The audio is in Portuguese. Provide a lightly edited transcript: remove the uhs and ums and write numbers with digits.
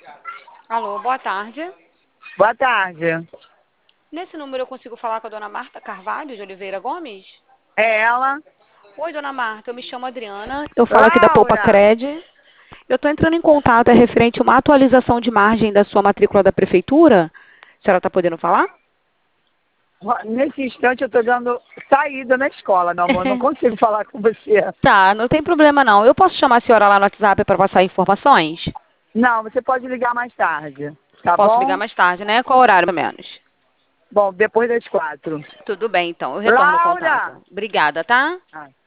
Alô, boa tarde. Boa tarde. Nesse número eu consigo falar com a dona Marta Carvalho de Oliveira Gomes? É ela? Oi, dona Marta, eu me chamo Adriana, eu falo aqui da Poupa Laura! Cred. Eu estou entrando em contato, é referente a uma atualização de margem da sua matrícula da prefeitura. A senhora está podendo falar? Nesse instante eu estou dando saída na escola, meu amor. Não consigo falar com você. Tá, não tem problema não. Eu posso chamar a senhora lá no WhatsApp para passar informações? Não, você pode ligar mais tarde. Tá Posso ligar bom? mais tarde, né? Qual horário, pelo menos? Bom, depois das 4. Tudo bem, então. Eu retorno o Laura! contato. Obrigada, tá? Ah.